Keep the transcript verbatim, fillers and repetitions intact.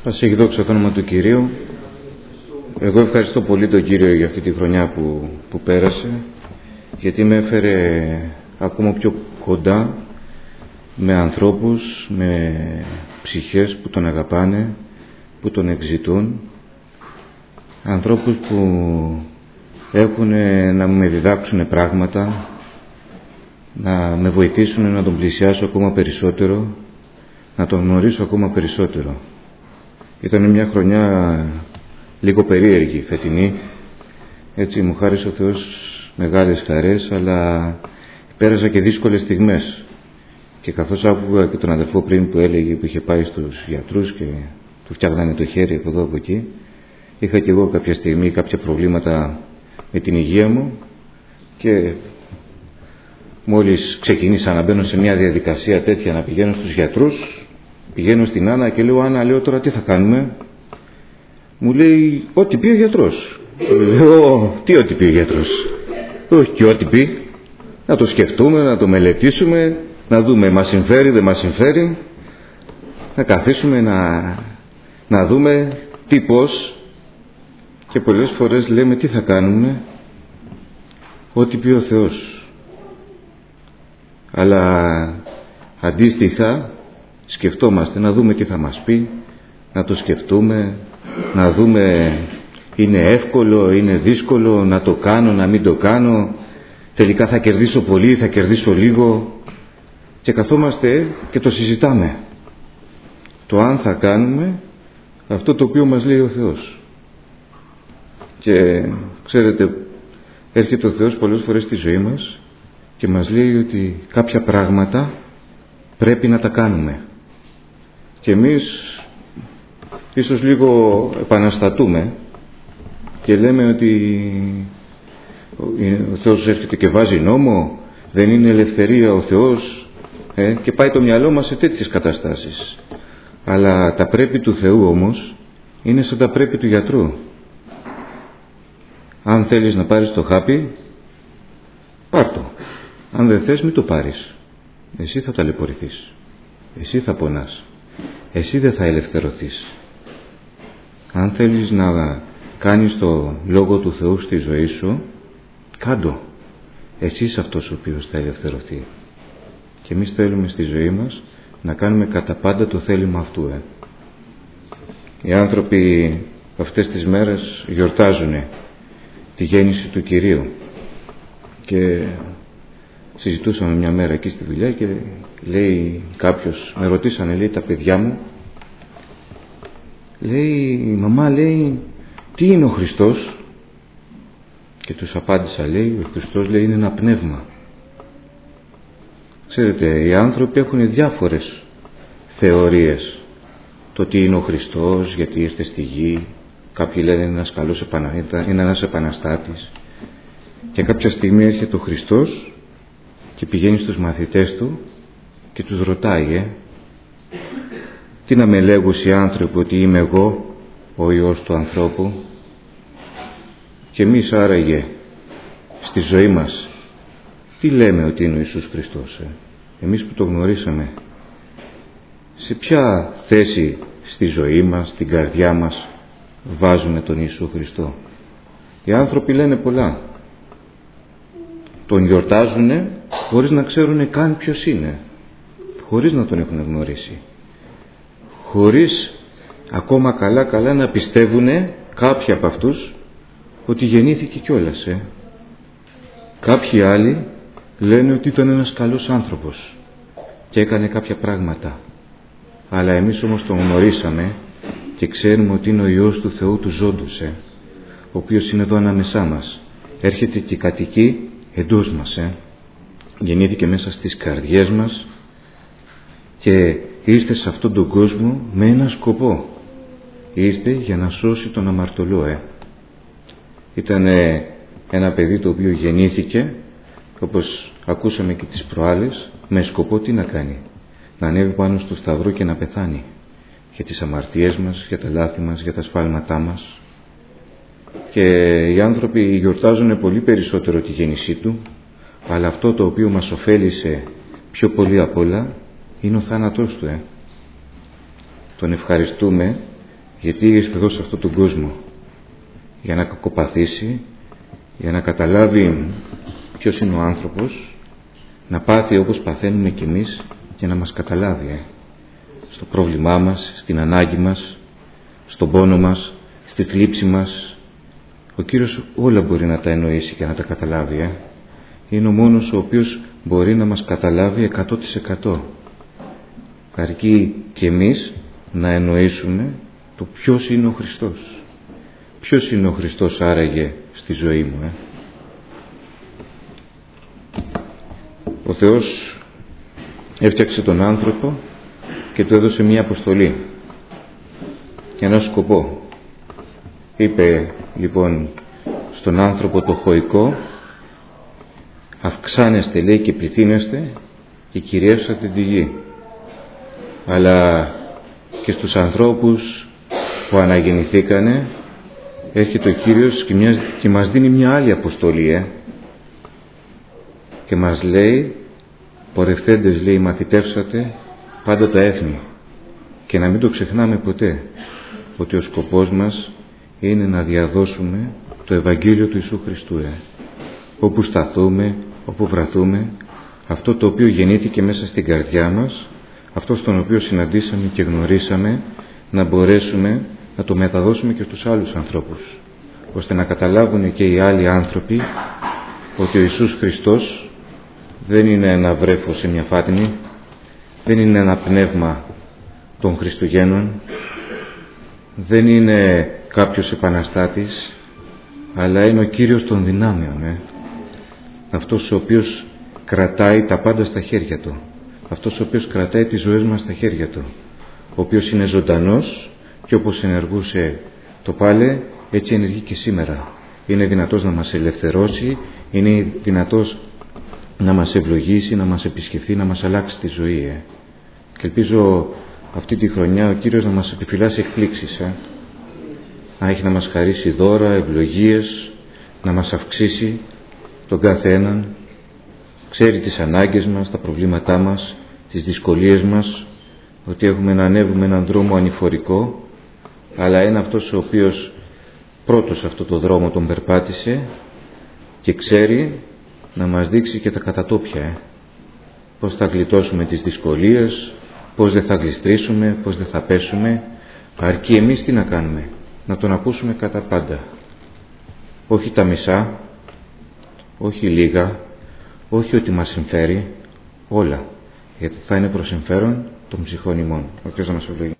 Ας έχει δόξα το όνομα του Κυρίου. Εγώ ευχαριστώ πολύ τον Κύριο για αυτή τη χρονιά που, που πέρασε, γιατί με έφερε ακόμα πιο κοντά με ανθρώπους, με ψυχές που τον αγαπάνε, που τον εξητούν, ανθρώπους που έχουν να με διδάξουν πράγματα, να με βοηθήσουν να τον πλησιάσω ακόμα περισσότερο, να τον γνωρίσω ακόμα περισσότερο. Ήταν μια χρονιά λίγο περίεργη, φετινή. Έτσι μου χάρισε ο Θεός μεγάλες χαρές, αλλά πέρασα και δύσκολες στιγμές. Και καθώς άκουγα και τον αδερφό πριν που έλεγε, που είχε πάει στους γιατρούς και του φτιάχνανε το χέρι από εδώ από εκεί, είχα και εγώ κάποια στιγμή κάποια προβλήματα με την υγεία μου και μόλις ξεκίνησα να μπαίνω σε μια διαδικασία τέτοια, να πηγαίνω στους γιατρούς, πηγαίνω στην Άννα και λέω, Άννα, λέω τώρα τι θα κάνουμε? Μου λέει, ό,τι πει ο γιατρός. Λέω, τι ό,τι πει ο γιατρός? Όχι και ό,τι πει. Να το σκεφτούμε, να το μελετήσουμε, να δούμε μας συμφέρει, δεν μας συμφέρει, να καθίσουμε να, να δούμε τι πώς. Και πολλές φορές λέμε τι θα κάνουμε, ό,τι πει ο Θεός. Αλλά αντίστοιχα σκεφτόμαστε να δούμε τι θα μας πει, να το σκεφτούμε, να δούμε είναι εύκολο, είναι δύσκολο, να το κάνω, να μην το κάνω, τελικά θα κερδίσω πολύ, θα κερδίσω λίγο, και καθόμαστε και το συζητάμε, το αν θα κάνουμε αυτό το οποίο μας λέει ο Θεός. Και ξέρετε, έρχεται ο Θεός πολλές φορές στη ζωή μας και μας λέει ότι κάποια πράγματα πρέπει να τα κάνουμε, και εμείς ίσως λίγο επαναστατούμε και λέμε ότι ο Θεός έρχεται και βάζει νόμο, δεν είναι ελευθερία ο Θεός, ε, και πάει το μυαλό μας σε τέτοιες καταστάσεις. Αλλά τα πρέπει του Θεού όμως είναι σαν τα πρέπει του γιατρού. Αν θέλεις να πάρεις το χάπι, πάρ' το. Αν δεν θες, μην το πάρεις. Εσύ θα ταλαιπωρηθείς, εσύ θα πονάς, εσύ δεν θα ελευθερωθείς. Αν θέλεις να κάνεις το Λόγο του Θεού στη ζωή σου, κάντο. Εσύ είσαι αυτός ο οποίος θα ελευθερωθεί. Και εμείς θέλουμε στη ζωή μας να κάνουμε κατά πάντα το θέλημα αυτού. Ε. Οι άνθρωποι αυτές τις μέρες γιορτάζουν τη γέννηση του Κυρίου. Και συζητούσαμε μια μέρα εκεί στη δουλειά και λέει κάποιος, με ρωτήσανε, λέει, τα παιδιά μου, λέει, η μαμά, λέει, τι είναι ο Χριστός? Και τους απάντησα, λέει, ο Χριστός, λέει, είναι ένα πνεύμα. Ξέρετε, οι άνθρωποι έχουν διάφορες θεωρίες, το τι είναι ο Χριστός, γιατί ήρθε στη γη. Κάποιοι λένε είναι ένας καλός επανα... είναι ένας επαναστάτης. Και κάποια στιγμή έρχεται ο Χριστός και πηγαίνει στους μαθητές του και τους ρωτάει, ε, τι να με λέγουν οι άνθρωποι ότι είμαι εγώ ο Υιός του ανθρώπου? Και εμείς άραγε στη ζωή μας τι λέμε ότι είναι ο Ιησούς Χριστός? Ε? Εμείς που το γνωρίσαμε, σε ποια θέση στη ζωή μας, στην καρδιά μας βάζουμε τον Ιησού Χριστό? Οι άνθρωποι λένε πολλά, τον γιορτάζουνε χωρίς να ξέρουν καν ποιος είναι, χωρίς να τον έχουν γνωρίσει, χωρίς ακόμα καλά καλά να πιστεύουνε κάποιοι από αυτούς ότι γεννήθηκε κιόλας. Ε. Κάποιοι άλλοι λένε ότι ήταν ένας καλός άνθρωπος και έκανε κάποια πράγματα, αλλά εμείς όμως τον γνωρίσαμε και ξέρουμε ότι είναι ο Υιός του Θεού του ζώντος, ε, ο οποίος είναι εδώ ανάμεσά μας, έρχεται και κατοικεί εντός μας, ε. γεννήθηκε μέσα στις καρδιές μας και ήρθε σε αυτόν τον κόσμο με ένα σκοπό. Ήρθε για να σώσει τον αμαρτωλό. Ε. Ήταν ε, ένα παιδί το οποίο γεννήθηκε, όπως ακούσαμε και τις προάλλες, με σκοπό τι να κάνει? Να ανέβει πάνω στο σταυρό και να πεθάνει για τις αμαρτίες μας, για τα λάθη μας, για τα σφάλματά μας. Και οι άνθρωποι γιορτάζουν πολύ περισσότερο τη γέννησή του, αλλά αυτό το οποίο μας ωφέλησε πιο πολύ απ' όλα είναι ο θάνατός του. Ε. Τον ευχαριστούμε Γιατί ήρθε εδώ σε αυτόν τον κόσμο? Για να κακοπαθήσει, για να καταλάβει ποιος είναι ο άνθρωπος, να πάθει όπως παθαίνουμε κι εμείς και να μας καταλάβει ε. στο πρόβλημά μας, στην ανάγκη μας, στον πόνο μας, στη θλίψη μας. Ο Κύριος όλα μπορεί να τα εννοήσει και να τα καταλάβει ε. Είναι ο μόνος ο οποίος μπορεί να μας καταλάβει εκατό τοις εκατό. Αρκεί και εμείς να εννοήσουμε το ποιος είναι ο Χριστός. Ποιος είναι ο Χριστός άραγε στη ζωή μου ε? Ο Θεός έφτιαξε τον άνθρωπο και του έδωσε μία αποστολή, ένα σκοπό. Είπε λοιπόν στον άνθρωπο το χωικό, αυξάνεστε λέει και πληθύνεστε και κυριεύσατε τη γη. Αλλά και στους ανθρώπους που αναγεννηθήκανε έρχεται ο Κύριος και, μιας, και μας δίνει μια άλλη αποστολή ε? και μας λέει, πορευθέντες λέει μαθητεύσατε πάντα τα έθνη, και να μην το ξεχνάμε ποτέ ότι ο σκοπός μας είναι να διαδώσουμε το Ευαγγέλιο του Ιησού Χριστού ε? όπου σταθούμε, όπου βραθούμε, αυτό το οποίο γεννήθηκε μέσα στην καρδιά μας, αυτό στον οποίο συναντήσαμε και γνωρίσαμε, να μπορέσουμε να το μεταδώσουμε και στους άλλους ανθρώπους, ώστε να καταλάβουν και οι άλλοι άνθρωποι ότι ο Ιησούς Χριστός δεν είναι ένα βρέφος σε μια φάτνη, δεν είναι ένα πνεύμα των Χριστουγέννων, δεν είναι κάποιος επαναστάτης, αλλά είναι ο Κύριος των δυνάμεων ε? αυτός ο οποίος κρατάει τα πάντα στα χέρια Του, αυτός ο οποίος κρατάει τις ζωές μας στα χέρια Του, ο οποίος είναι ζωντανός και όπως ενεργούσε το πάλε, έτσι ενεργεί και σήμερα. Είναι δυνατός να μας ελευθερώσει, είναι δυνατός να μας ευλογήσει, να μας επισκεφθεί, να μας αλλάξει τη ζωή ε. και ελπίζω αυτή τη χρονιά ο Κύριος να μας επιφυλάσει εκπλήξεις ε. να έχει να μας χαρίσει δώρα, ευλογίες, να μας αυξήσει τον κάθε έναν. Ξέρει τις ανάγκες μας, τα προβλήματά μας, τις δυσκολίες μας, ότι έχουμε να ανέβουμε έναν δρόμο ανηφορικό, αλλά είναι αυτός ο οποίος πρώτος αυτό το δρόμο τον περπάτησε και ξέρει να μας δείξει και τα κατατόπια ε. πώς θα γλιτώσουμε τις δυσκολίες, πώς δεν θα γλιστρήσουμε, πώς δεν θα πέσουμε, αρκεί εμείς τι να κάνουμε? Να τον ακούσουμε κατά πάντα, όχι τα μισά, όχι λίγα, όχι ότι μας συμφέρει, όλα, γιατί θα είναι προς συμφέρον των ψυχών ημών. Ο Κύριος να μας ευλογεί.